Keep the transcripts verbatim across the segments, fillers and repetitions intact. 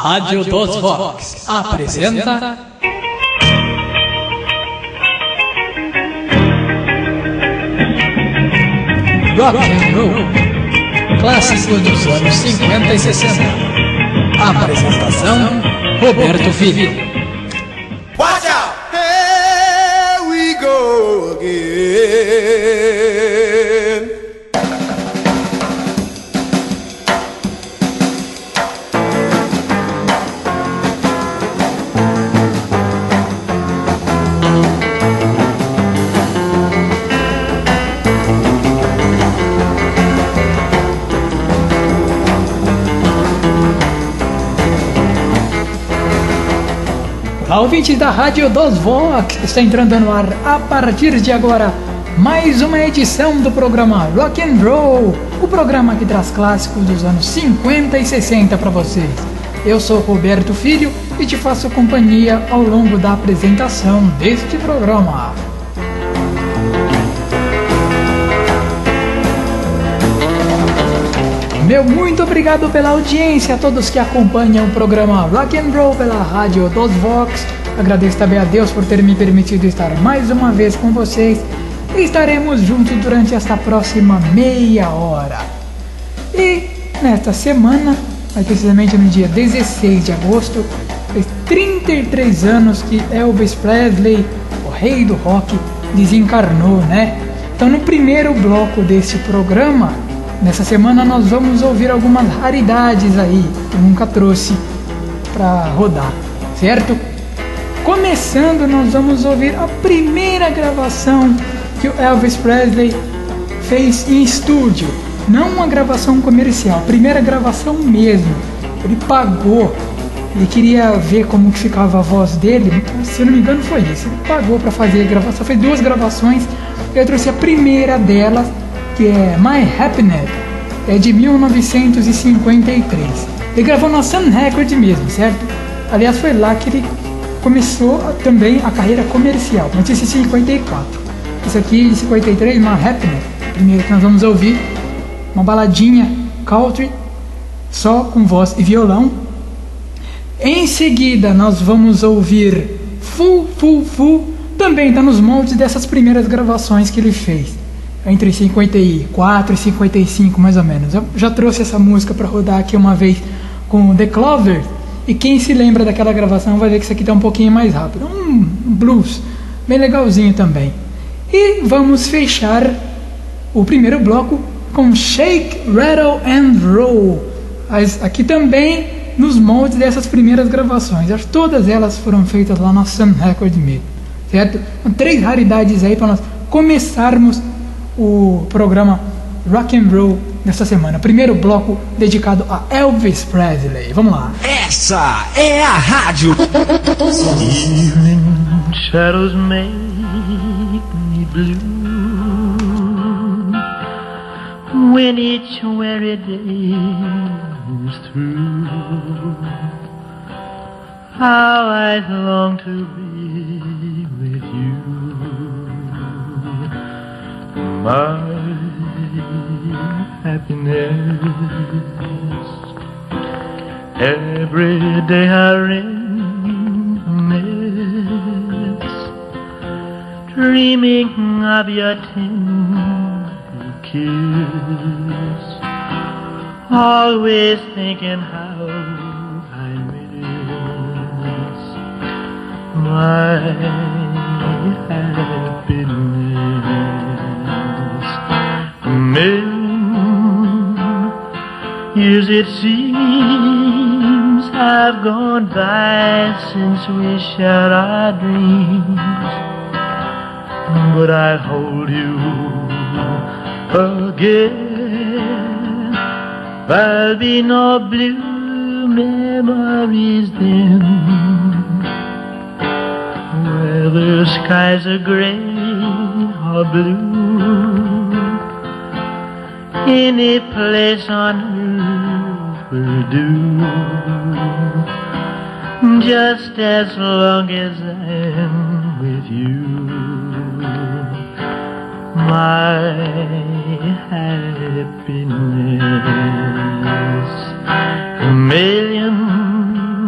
Rádio dos Vox apresenta Rock and Roll, clássico dos anos cinquenta e sessenta. Apresentação: Roberto Filho. Watch out! Here we go again. Ouvintes da Rádio dos Vox, está entrando no ar a partir de agora mais uma edição do programa Rock and Roll, o programa que traz clássicos dos anos cinquenta e sessenta para vocês. Eu sou Roberto Filho e te faço companhia ao longo da apresentação deste programa. Meu muito obrigado pela audiência a todos que acompanham o programa Rock and Roll pela Rádio dos Vox. Agradeço também a Deus por ter me permitido estar mais uma vez com vocês. E estaremos juntos durante esta próxima meia hora. E nesta semana, mais precisamente no dia dezesseis de agosto, fez trinta e três anos que Elvis Presley, o rei do rock, desencarnou, né? Então no primeiro bloco deste programa, nessa semana nós vamos ouvir algumas raridades aí que eu nunca trouxe para rodar, certo? Começando, nós vamos ouvir a primeira gravação que o Elvis Presley fez em estúdio, não uma gravação comercial, primeira gravação mesmo. Ele pagou, ele queria ver como que ficava a voz dele, se eu não me engano foi isso. Ele pagou para fazer a gravação, fez duas gravações. Eu trouxe a primeira delas, que é My Happiness, é de mil novecentos e cinquenta e três. Ele gravou na Sun Record mesmo, certo? Aliás, foi lá que ele começou também a carreira comercial, mas esse é cinquenta e quatro. Isso aqui de cinquenta e três, My Happiness, primeiro que nós vamos ouvir, uma baladinha country, só com voz e violão. Em seguida, nós vamos ouvir Fool, Fool, Fool, também está nos moldes dessas primeiras gravações que ele fez, entre cinquenta e quatro e cinquenta e cinco mais ou menos. Eu já trouxe essa música para rodar aqui uma vez com The Clovers, e quem se lembra daquela gravação vai ver que isso aqui está um pouquinho mais rápido, um blues bem legalzinho também. E vamos fechar o primeiro bloco com Shake, Rattle and Roll, As, aqui também nos moldes dessas primeiras gravações. Acho que todas elas foram feitas lá na Sun Record mesmo, certo? Então, três raridades aí para nós começarmos o programa Rock and Roll nesta semana. Primeiro bloco dedicado a Elvis Presley. Vamos lá. Essa é a rádio. Evening shadows make me blue when each weary day is through. How I long to be with you, my happiness. Every day I reminisce, dreaming of your tender kiss, always thinking how I miss my happiness. A million years it seems have gone by since we shared our dreams, but I'll hold you again. There'll be no blue memories then, whether skies are gray or blue. Any place on earth will do, just as long as I'm with you. my happiness. A million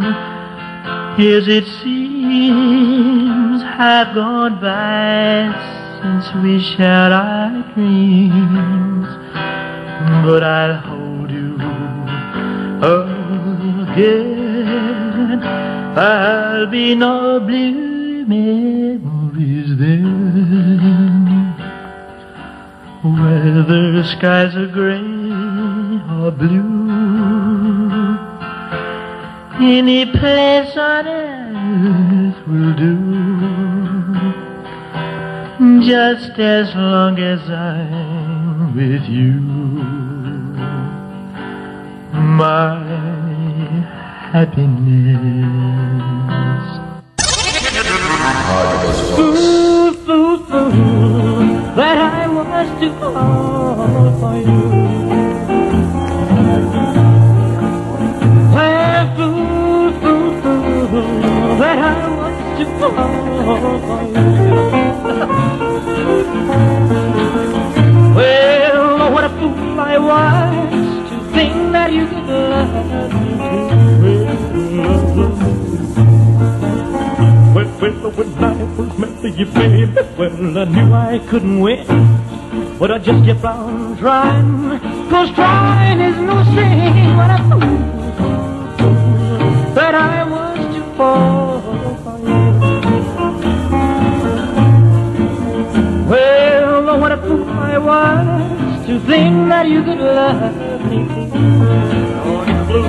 Years it seems have gone by since we shared our dreams, but I'll hold you again. I'll be no blue memories then, whether the skies are gray or blue. Any place on earth will do, just as long as I'm with you. My happiness. Fool, fool, fool, that I was to fall for you. Well, fool, fool, fool, that I was to fall for you. Well, what a fool I was to think that you could love me too. Well, well, when I first met you, baby, well, I knew I couldn't win, but I just kept on trying, 'cause trying is no sin. What a fool that I was to fall for you. Well, what a fool I was to think that you could love me too. Oh, it's blue.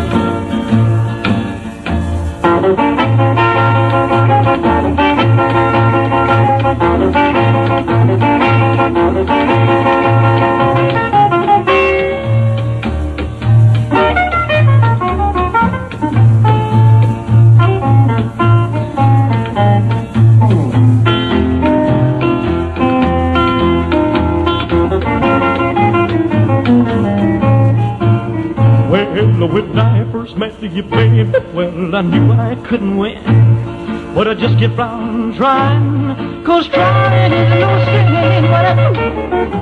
When I first met you, baby, well, I knew I couldn't win, but I just kept on trying, 'cause trying is no sin. What a fool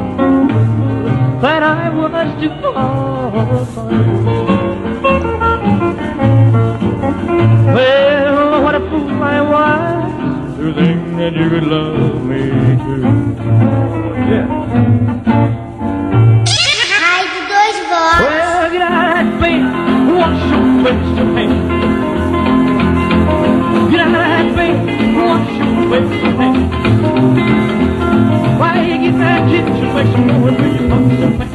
that I was to fall for you. Well, what a fool I was to think that you could love me too. Yeah. Well, get out of that bed, wash your face to me. Get out of that bed, wash your face to me. Why you get that kitchen, make some more and you pump some pain.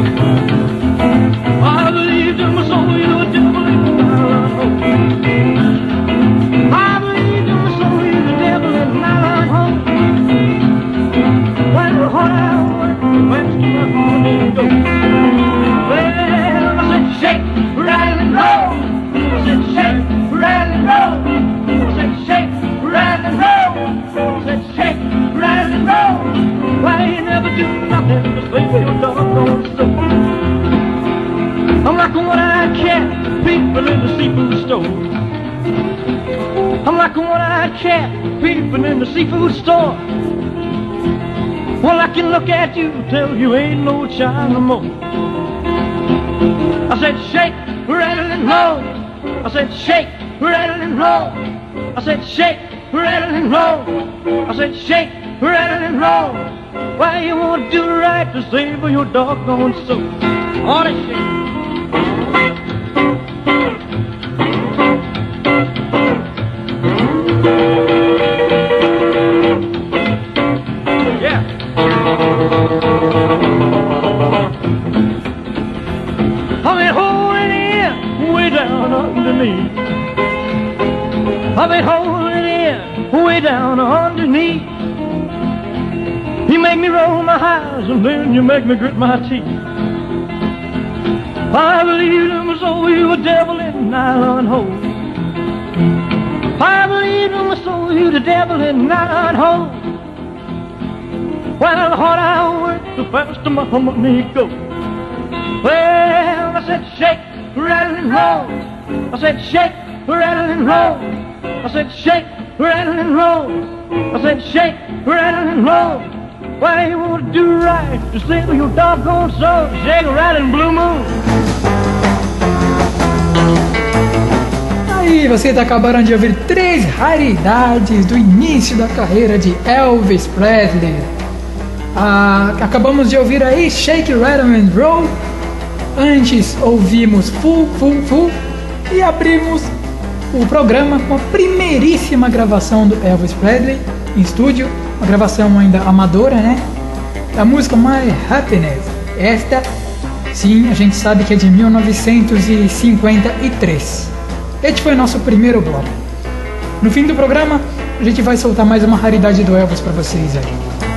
I believed in my soul, you were devil in the nylon hole. I believed in my soul, you were devil in the nylon hole. When the heart out worked, the best to my heart didn't go. Well, I said shake, rattle and roll. I said shake, rattle and roll. I said shake, rattle and roll. I said shake, rattle and roll. Why you never do nothing to sleep your doggone soul? I'm like a one-eyed cat, peeping in the seafood store. I'm like a one-eyed cat, peeping in the seafood store. Well, I can look at you, tell you ain't no child no more. I said shake, rattle and roll. I said shake, rattle and roll. I said shake, rattle and roll. I said shake, rattle and roll. Why you won't do right to save your doggone soul? On it, shake. Yeah. I've been holding in way down underneath. I've been holding in way down underneath. You make me roll my eyes and then you make me grit my teeth. I believed in my soul you were devil in a nylon hole. I believed in my soul you the devil in a nylon hole. Well, the harder I work, the faster my money goes. Well, I said shake, rattle and roll. I said shake, rattle and roll. I said shake, rattle and roll. I said shake, rattle and roll. Why you want to do right to save your doggone soul? Shake, rattle and blue moon. E vocês acabaram de ouvir três raridades do início da carreira de Elvis Presley. Ah, acabamos de ouvir aí Shake, Rattle and Roll. Antes ouvimos Full, Full, Full. E abrimos o programa com a primeiríssima gravação do Elvis Presley em estúdio. Uma gravação ainda amadora, né? A música My Happiness. Esta, sim, a gente sabe que é de mil novecentos e cinquenta e três. Este foi o nosso primeiro bloco. No fim do programa, a gente vai soltar mais uma raridade do Elvis para vocês aí.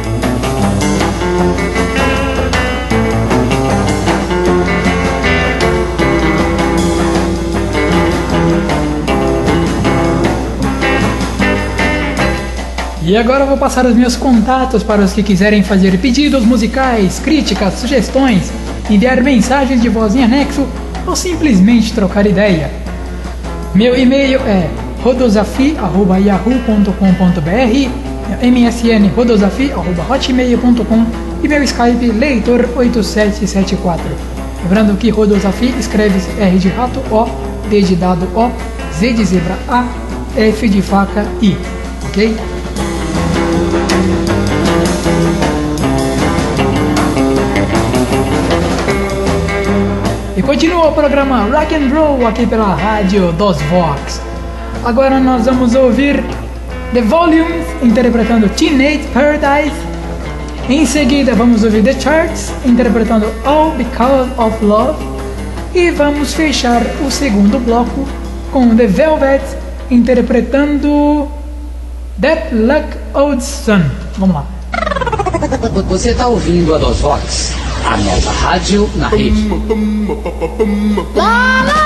E agora eu vou passar os meus contatos para os que quiserem fazer pedidos musicais, críticas, sugestões, enviar mensagens de voz em anexo ou simplesmente trocar ideia. Meu e-mail é rodosafi arroba yahoo ponto com ponto br, msn rodosafi arroba hotmail ponto com e meu Skype leitor oito sete sete quatro. Lembrando que Rodosafi escreve-se R de rato O, D de dado O, Z de zebra A, F de faca I, ok? E continua o programa Rock and Roll aqui pela Rádio dos Vox. Agora nós vamos ouvir The Volumes interpretando Teenage Paradise. Em seguida vamos ouvir The Charts interpretando All Because of Love. E vamos fechar o segundo bloco com The Velvet interpretando That Luck Old Sun. Vamos lá. Você está ouvindo a Dos Vox, a nova rádio na rede. La, la,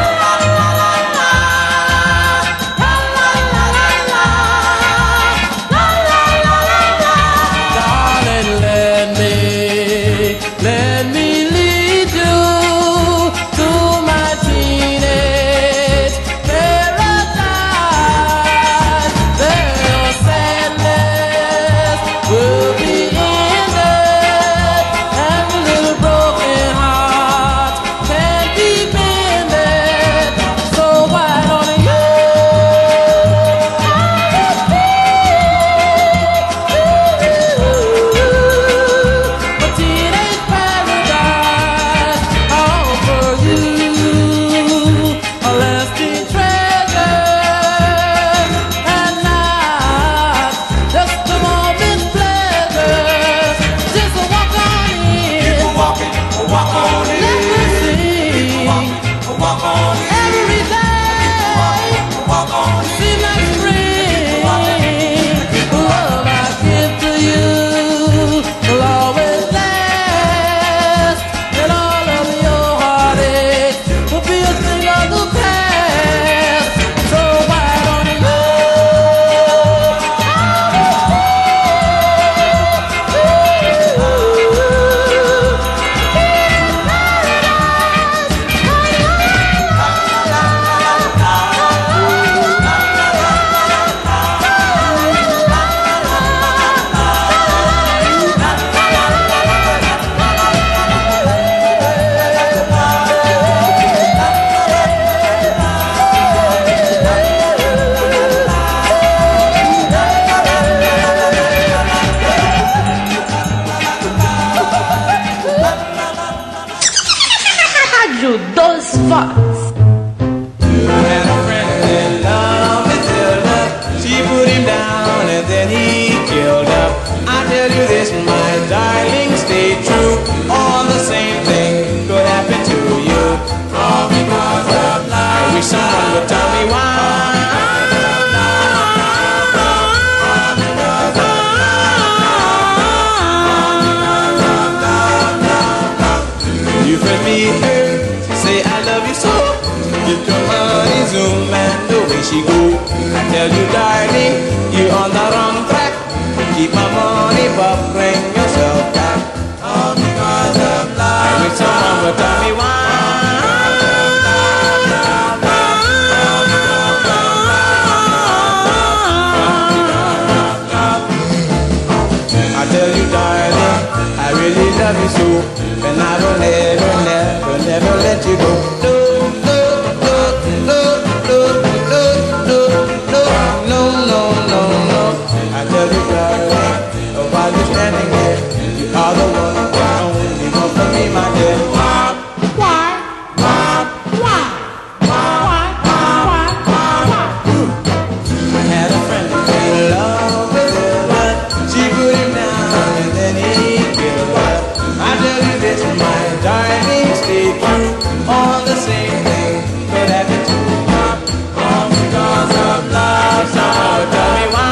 and I will never, never, never let you go. No, no, no, no, no. want from me, my dear? Why? Why? Why? Why? Why? Why? Why? I had a friend who made love with her, but she put him down and then he killed her. I tell you this, my darling, stay true. All the same thing could happen to you. All because of love, so tell me why.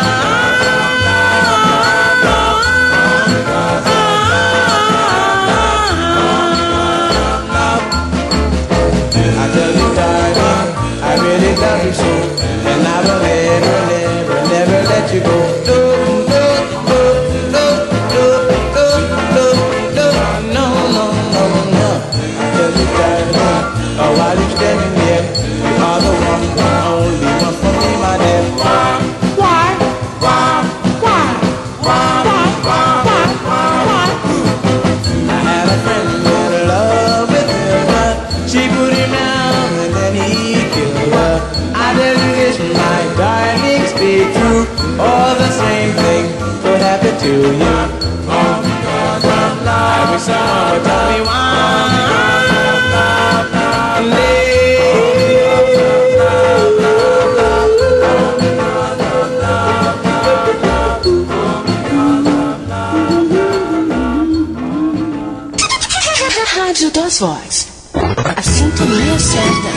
Love you so, and I will never, never, never let you go. No, no, no, no, no, no, no, no, no, no, no, no. I tell you, darling, oh, while you're standing there, you are the one, the only one for me, my dear. Why? Why? Why? Why? Why? Why? Why? Why? I had a friend who had a love with her, but she put him down and then he killed her. I tell you this, my darling, speak true. All the same thing could happen to you. All because of love. I wish someone would tell me why. Rádio das Vozes. A sintonia certa.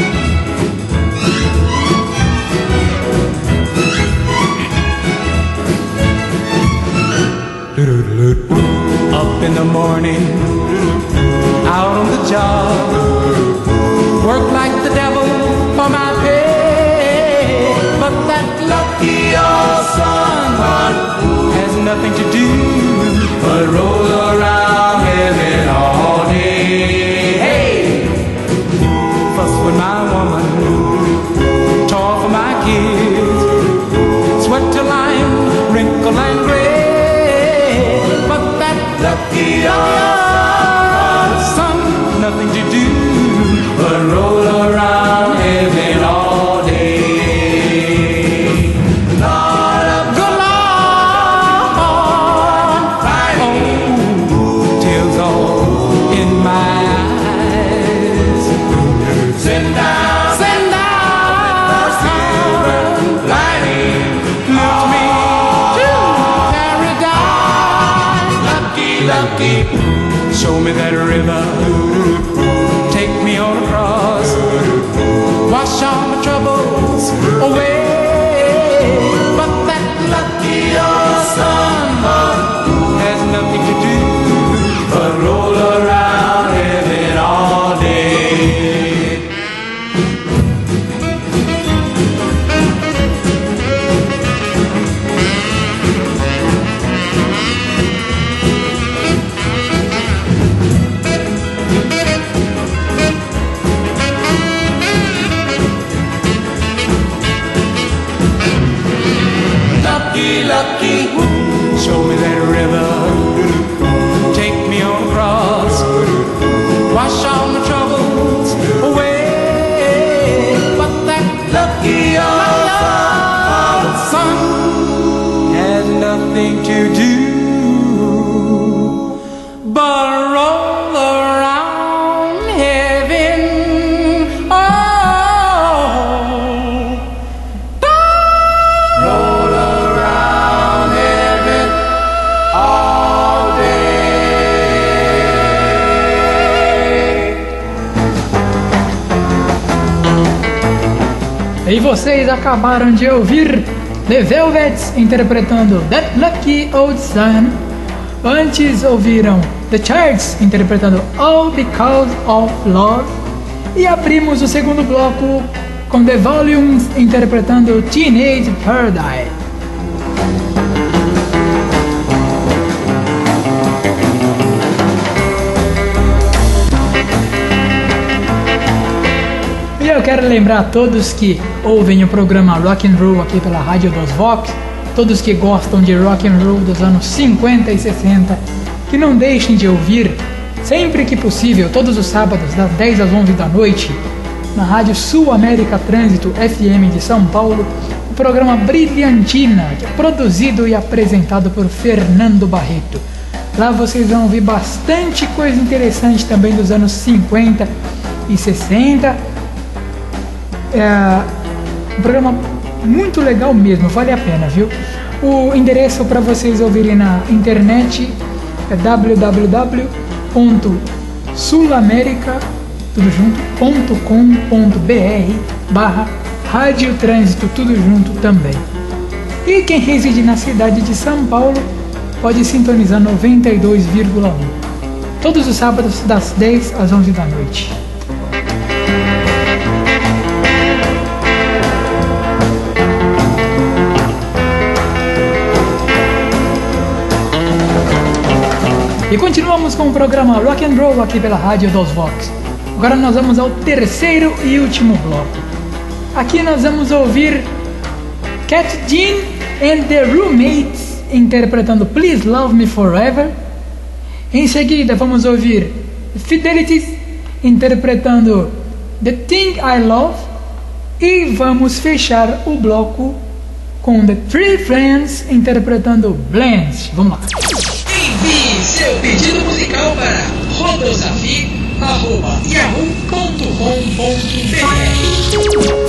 Up in the morning, out on the job, work like the devil for my pay. But that lucky old son has nothing to do but roll around heaven all day. Hey, fuss with my woman, toil for my kids, sweat till I'm wrinkled and gray. Lucky old son, nothing to do but roll around heaven all day. Lord of the Lord, oh, tears all in my eyes. Send down, send down, silver lining, lift me to paradise. Lucky, show me that river, take me on across, wash all my troubles away. But that lucky old son has nothing to do but roll around heaven all day. Lucky, show me that river, take me on across, wash all my troubles away. But that lucky old son has nothing to do but roll around heaven. Oh, roll around heaven all day. E vocês acabaram de ouvir The Velvets interpretando That Lucky Old Son. Antes ouviram The Charts interpretando All Because of Love. E abrimos o segundo bloco com The Volumes interpretando Teenage Paradise. E eu quero lembrar a todos que ouvem o programa Rock and Roll aqui pela Rádio dos Vox, todos que gostam de rock and roll dos anos cinquenta e sessenta, que não deixem de ouvir sempre que possível, todos os sábados das dez às onze da noite, na Rádio Sul América Trânsito F M de São Paulo, o programa Brilhantina, que é produzido e apresentado por Fernando Barreto. Lá vocês vão ouvir bastante coisa interessante também dos anos cinquenta e sessenta. É um programa muito legal mesmo, vale a pena, viu? O endereço para vocês ouvirem na internet é w w w ponto sulamerica tudo junto ponto com ponto b r barra Rádio Trânsito, tudo junto também. E quem reside na cidade de São Paulo pode sintonizar noventa e dois vírgula um todos os sábados das dez às onze da noite. E continuamos com o programa Rock and Roll aqui pela Rádio dos Vox. Agora nós vamos ao terceiro e último bloco. Aqui nós vamos ouvir Cat Jean and the Roommates interpretando Please Love Me Forever. Em seguida vamos ouvir Fidelities interpretando The Thing I Love. E vamos fechar o bloco com The Three Friends interpretando Blends. Vamos lá. Envie seu pedido musical para rodosafi arroba yahoo ponto com ponto b r.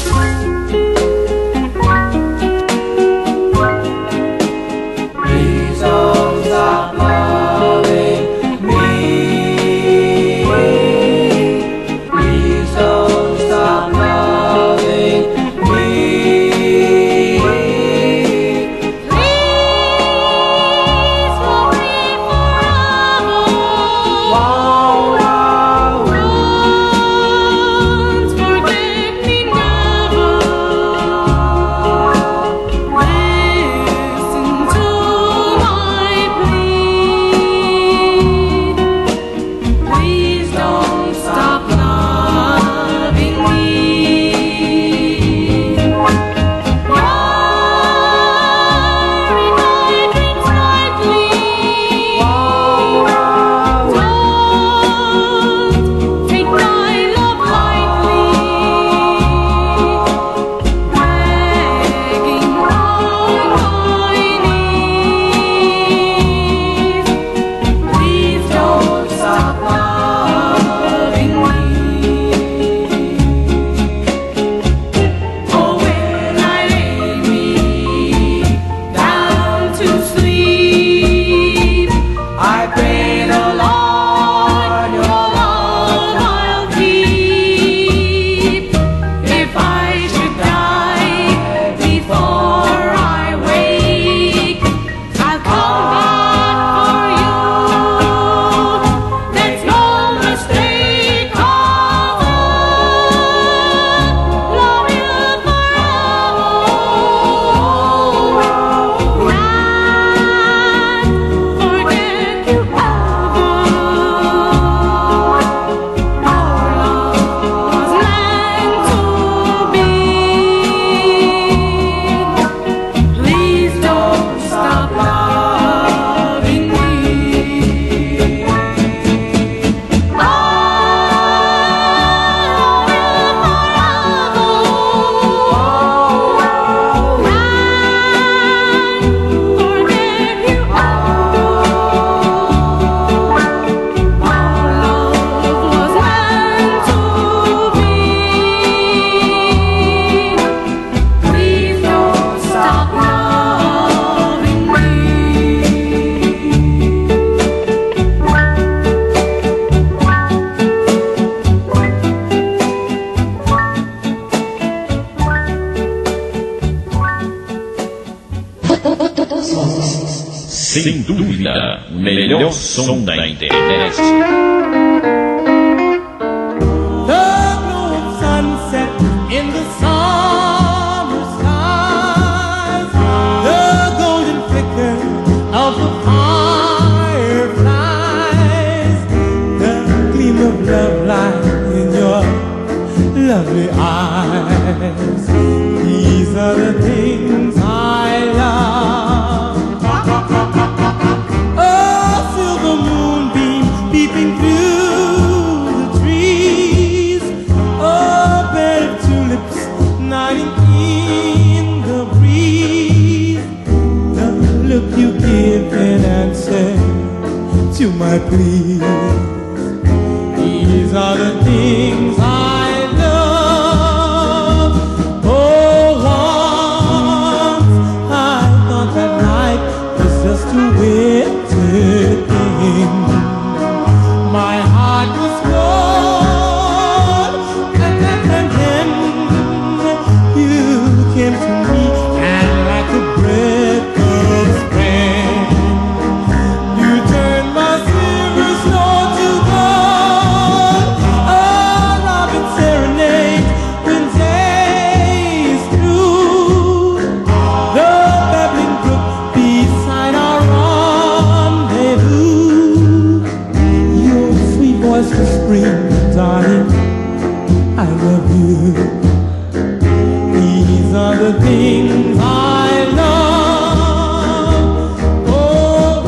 Sem dúvida, o melhor som da internet. Lovely eyes, these are the things I love. Oh, silver moonbeams peeping through the trees. Oh, bed of tulips nodding in the breeze. The look you give in answer to my plea. These are the things I love. Oh, once I thought that life was just a wicked thing. My heart was cold, and then, and then you came to me, and like a breath of spring, you turned my silver snow to gold. Oh, robin serenade when days through the babbling brook beside our rendezvous. Your sweet voice will spring, darling, I love you. These are the things I love. Oh,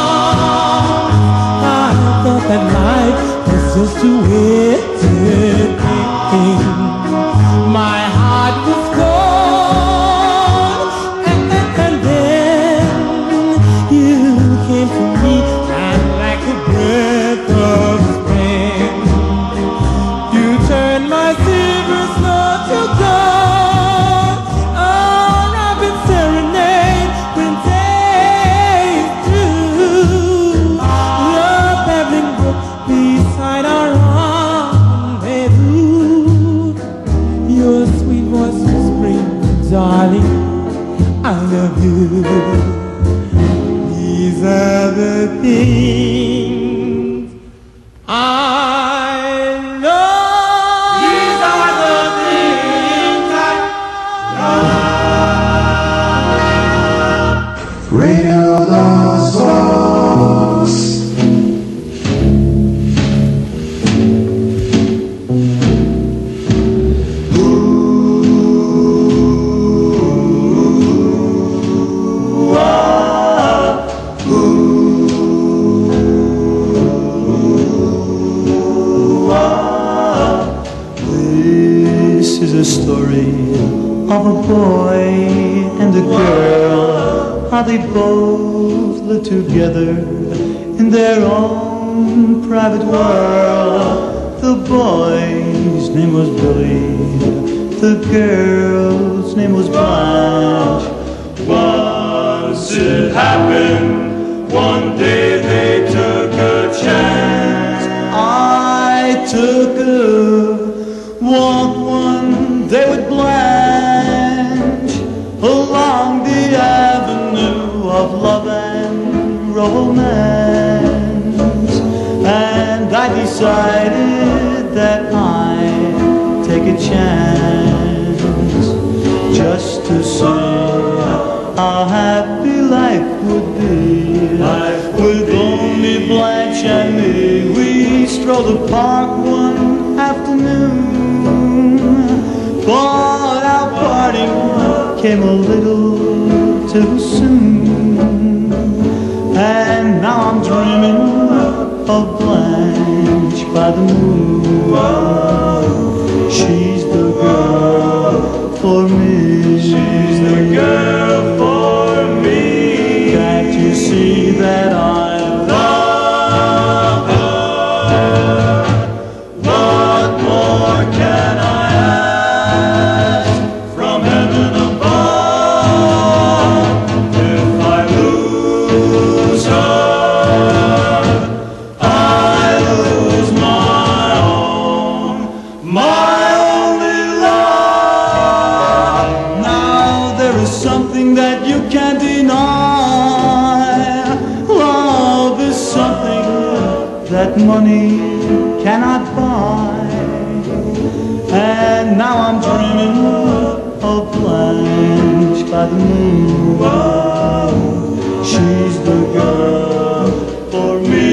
I thought that life was just a wicked thing. My heart was cold, and then, and then you came to me, and like a breath of spring, you turned my silver snow to gold. Oh, robin serenade when days through the babbling brook beside our rendezvous. Your sweet voice will spring, darling, I love you. These are the things I love. These are the things I love. Radio Los Vox. This is a story of a boy and a girl, how they both lived together in their own private world. The boy's name was Billy, the girl's name was Blanche. Once it happened, one day they took a chance. I took a walk one day with Blanche along the avenue of love and romance, and I decided that I'd take a chance just to see how happy life would be. Life with only Blanche and me, we strolled the park one afternoon, but our parting came a little too soon, and now I'm dreaming of Blanche by the moon. She's the girl for me. She's the girl for me. Can't you see that I love her? What more can I ask from heaven above? If I lose her, I lose my own, my only love. Now there is something that you can't deny. Love is something that money cannot buy. And now I'm dreaming of Blanche by the moon. She's the girl for me.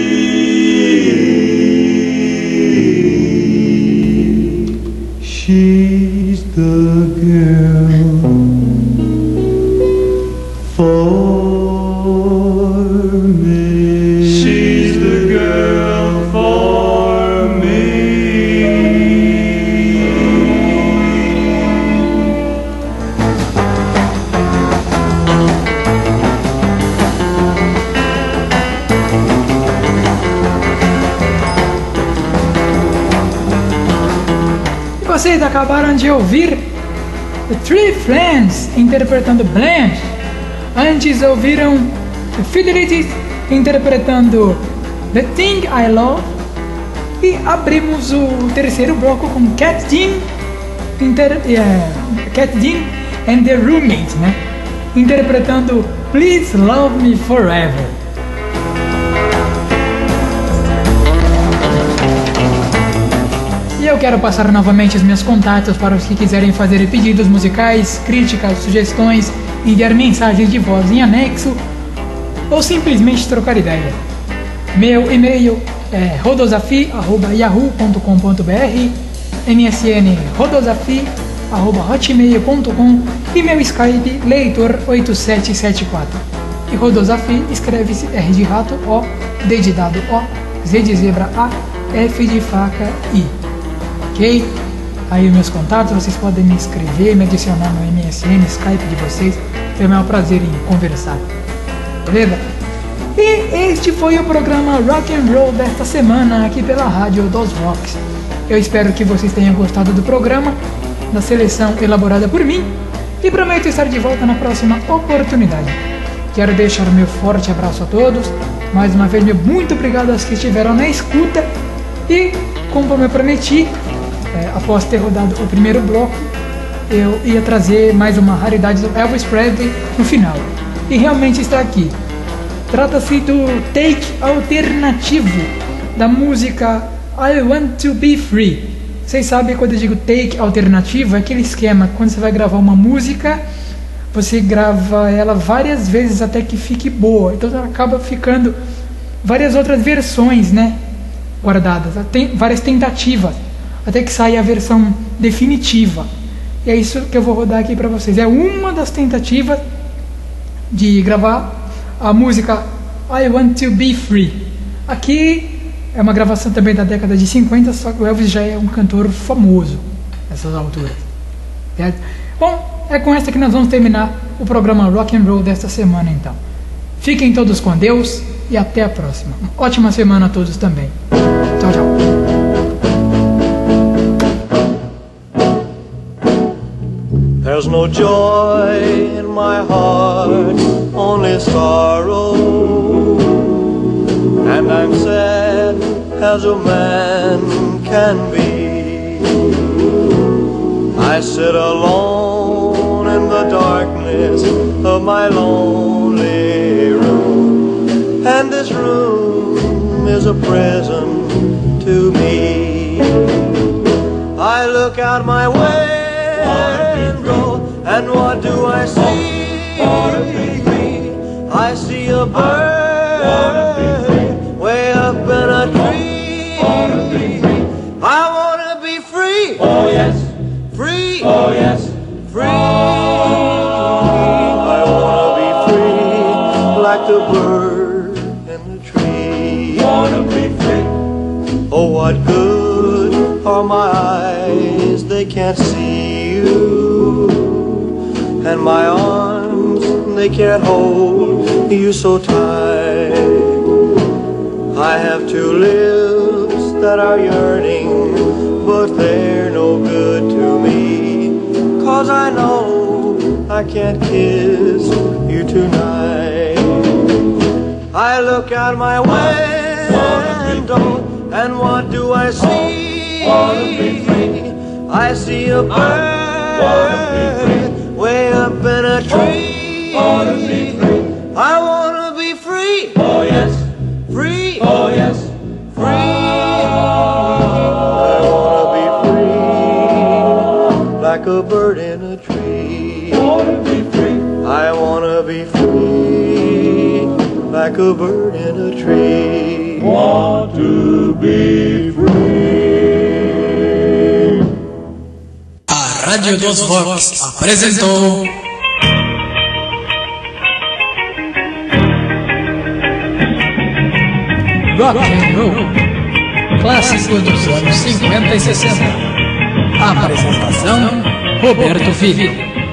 She's the girl for me. She's the girl for me. Vocês acabaram de ouvir The Three Friends interpretando Blanche. Antes ouviram The Fidelities interpretando The Thing I Love. E abrimos o terceiro bloco com Cat Dean, inter, yeah, Cat Dean and The Roommates, né? Interpretando Please Love Me Forever. E eu quero passar novamente os meus contatos para os que quiserem fazer pedidos musicais, críticas, sugestões, enviar mensagens de voz em anexo ou simplesmente trocar ideia. Meu e-mail é rodosafi arroba yahoo ponto com ponto br, M S N rodosafi arroba hotmail ponto com e meu Skype leitor oito sete sete quatro. E Rodosafi escreve-se R de rato, O, D de dado O, Z de zebra A, F de faca I. Ok? Aí os meus contatos, vocês podem me escrever, me adicionar no M S N, Skype de vocês. Foi o maior prazer em conversar. Beleza? E este foi o programa Rock and Roll desta semana aqui pela Rádio dos Vox. Eu espero que vocês tenham gostado do programa, da seleção elaborada por mim, e prometo estar de volta na próxima oportunidade. Quero deixar o meu forte abraço a todos, mais uma vez meu muito obrigado aos que estiveram na escuta, e como eu prometi, é, após ter rodado o primeiro bloco, eu ia trazer mais uma raridade do Elvis Presley no final, e realmente está aqui. Trata-se do take alternativo da música I Want to Be Free. Vocês sabem, quando eu digo take alternativo, é aquele esquema, quando você vai gravar uma música, você grava ela várias vezes até que fique boa, então ela acaba ficando várias outras versões, né, guardadas, tem várias tentativas, até que saia a versão definitiva. E é isso que eu vou rodar aqui para vocês. É uma das tentativas de gravar a música I Want to Be Free. Aqui é uma gravação também da década de cinquenta, só que o Elvis já é um cantor famoso nessas alturas, certo? Bom, é com essa que nós vamos terminar o programa Rock and Roll desta semana, então. Fiquem todos com Deus e até a próxima. Uma ótima semana a todos também. Tchau, tchau. There's no joy in my heart, only sorrow, and I'm sad as a man can be. I sit alone in the darkness of my lonely room, and this room is a prison to me. I look out my window, and what do I see? I see a bird way up in a tree. I wanna be free. Oh yes, free. Oh yes, free. I wanna be free, like the bird in the tree. Wanna be free. Oh, what good are my eyes? They can't see you, and my arms, they can't hold you so tight. I have two lips that are yearning, but they're no good to me, 'cause I know I can't kiss you tonight. I look out my window, and what do I see? I see a bird way up in a tree. I wanna be free. Oh yes, free. Oh yes, free. I wanna be free, like a bird in a tree. Wanna be free. I wanna be free, like a bird in a tree. Want to be free. A Rádio dos Vox apresentou Rock and Roll, clássicos dos anos cinquenta e sessenta. Apresentação: Roberto Filho.